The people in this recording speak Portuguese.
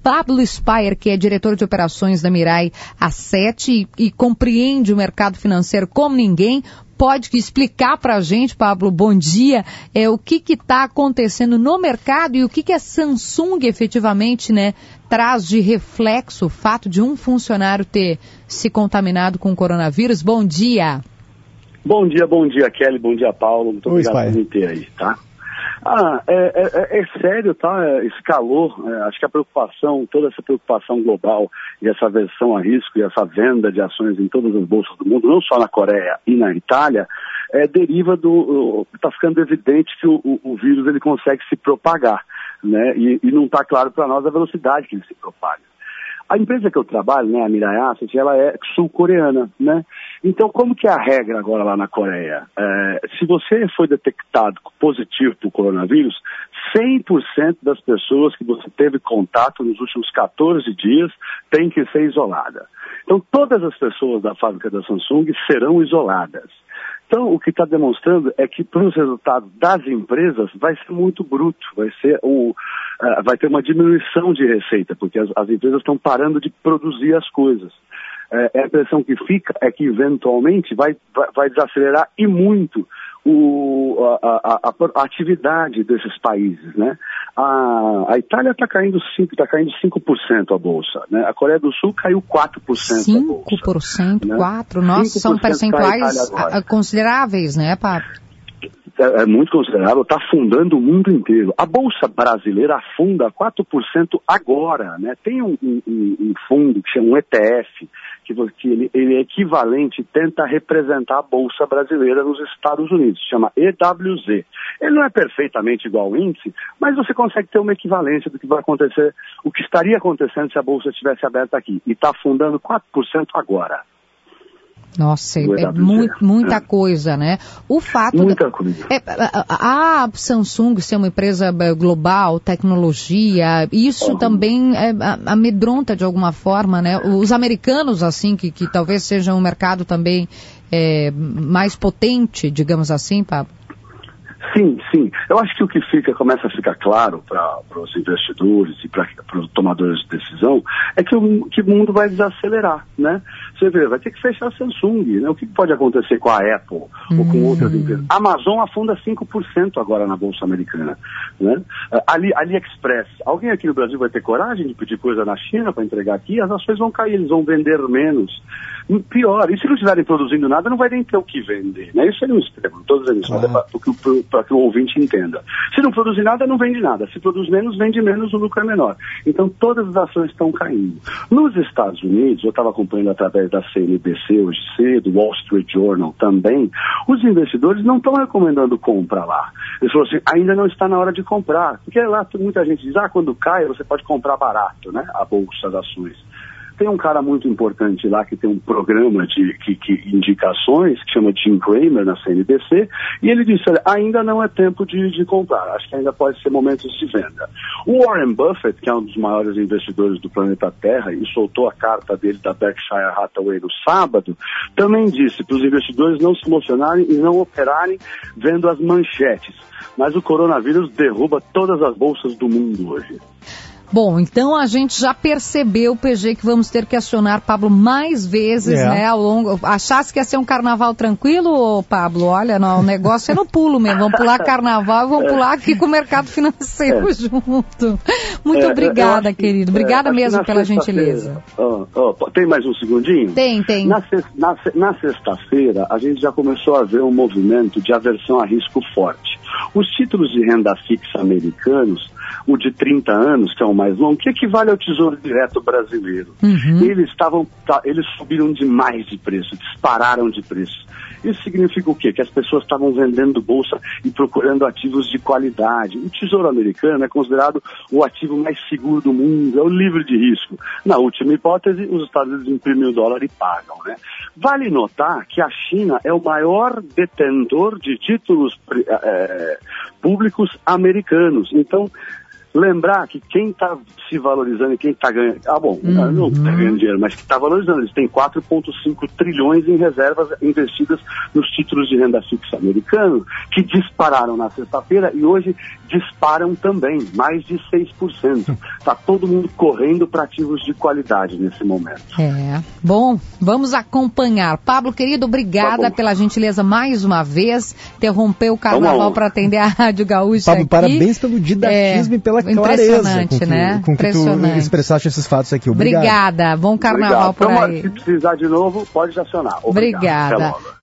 Pablo Speyer, que é diretor de operações da Mirai Asset e compreende o mercado financeiro como ninguém. Pode explicar para a gente, Pablo, bom dia, o que está acontecendo no mercado e o que a Samsung efetivamente, né, traz de reflexo o fato de um funcionário ter se contaminado com o coronavírus. Bom dia. Bom dia, Kelly, bom dia, Paulo, muito obrigado por me ter aí, tá? É sério, tá? Esse calor, acho que a preocupação, toda essa preocupação global e essa aversão a risco e essa venda de ações em todas as bolsas do mundo, não só na Coreia e na Itália, deriva está ficando evidente que o vírus ele consegue se propagar, né? E não está claro para nós a velocidade que ele se propaga. A empresa que eu trabalho, né, a Mirai Asset, ela é sul-coreana, né? Então, como que é a regra agora lá na Coreia? Se você foi detectado positivo para o coronavírus, 100% das pessoas que você teve contato nos últimos 14 dias tem que ser isolada. Então, todas as pessoas da fábrica da Samsung serão isoladas. Então, o que está demonstrando é que para os resultados das empresas vai ser muito bruto, vai ter uma diminuição de receita, porque as empresas estão parando de produzir as coisas. A impressão que fica é que, eventualmente, vai desacelerar e muito a atividade desses países, né? A Itália está caindo 5% a bolsa, né? A Coreia do Sul caiu 4% a bolsa. 5%, né? 4%, nossa, são percentuais consideráveis, né, Pablo? É muito considerável, está afundando o mundo inteiro. A Bolsa Brasileira afunda 4% agora, né? Tem um fundo que chama um ETF, que ele é equivalente, tenta representar a Bolsa Brasileira nos Estados Unidos, chama EWZ. Ele não é perfeitamente igual ao índice, mas você consegue ter uma equivalência do que vai acontecer, o que estaria acontecendo se a Bolsa estivesse aberta aqui. E está afundando 4% agora. Nossa, muita coisa, né? O fato muita coisa. A Samsung ser uma empresa global, tecnologia, isso também amedronta de alguma forma, né? Os americanos, assim, que talvez sejam um mercado também mais potente, digamos assim, Pablo. Sim. Eu acho que o que começa a ficar claro para os investidores e para os tomadores de decisão é que o mundo vai desacelerar, né? Você vê, vai ter que fechar a Samsung, né? O que pode acontecer com a Apple ou com outras empresas? A Amazon afunda 5% agora na Bolsa Americana, né? AliExpress. Alguém aqui no Brasil vai ter coragem de pedir coisa na China para entregar aqui? As ações vão cair, eles vão vender menos. Pior, e se não estiverem produzindo nada, não vai nem ter o que vender, né? Isso é um extremo, não estou dizendo isso, mas para que o ouvinte entenda. Se não produzir nada, não vende nada. Se produz menos, vende menos, o lucro é menor. Então, todas as ações estão caindo. Nos Estados Unidos, eu estava acompanhando através da CNBC hoje cedo, Wall Street Journal também, os investidores não estão recomendando compra lá. Eles falaram assim, ainda não está na hora de comprar. Porque lá muita gente diz, quando cai, você pode comprar barato, né? A bolsa das ações. Tem um cara muito importante lá que tem um programa de indicações, que chama Jim Cramer, na CNBC, e ele disse, olha, ainda não é tempo de comprar, acho que ainda pode ser momentos de venda. O Warren Buffett, que é um dos maiores investidores do planeta Terra, e soltou a carta dele da Berkshire Hathaway no sábado, também disse para os investidores não se emocionarem e não operarem vendo as manchetes. Mas o coronavírus derruba todas as bolsas do mundo hoje. Bom, então a gente já percebeu, PG, que vamos ter que acionar Pablo mais vezes, né, ao longo... Achasse que ia ser um carnaval tranquilo, Pablo? Olha, não, o negócio é no pulo mesmo. Vamos pular carnaval e vamos pular aqui com o mercado financeiro junto. Muito obrigada, querido. Obrigada mesmo pela gentileza. Tem mais um segundinho? Tem. Na sexta-feira, a gente já começou a ver um movimento de aversão a risco forte. Os títulos de renda fixa americanos, o de 30 anos, que é o mais longo, que equivale ao Tesouro Direto brasileiro. Eles subiram demais de preço, dispararam de preço. Isso significa o quê? Que as pessoas estavam vendendo bolsa e procurando ativos de qualidade. O Tesouro Americano é considerado o ativo mais seguro do mundo, é o livre de risco. Na última hipótese, os Estados Unidos imprimem o dólar e pagam, né? Vale notar que a China é o maior detentor de títulos públicos americanos. Então, lembrar que quem está se valorizando e quem está ganhando... não está ganhando dinheiro, mas que está valorizando. Eles têm 4,5 trilhões em reservas investidas nos títulos de renda fixa americanos, que dispararam na sexta-feira e hoje disparam também, mais de 6%. Está todo mundo correndo para ativos de qualidade nesse momento. Bom, vamos acompanhar. Pablo, querido, obrigada pela gentileza mais uma vez. Interrompeu o carnaval para atender a Rádio Gaúcha. Pablo, parabéns pelo didatismo e pela clareza com que tu expressaste esses fatos aqui. Obrigada. Bom carnaval por aí. Se precisar de novo, pode acionar. Obrigada.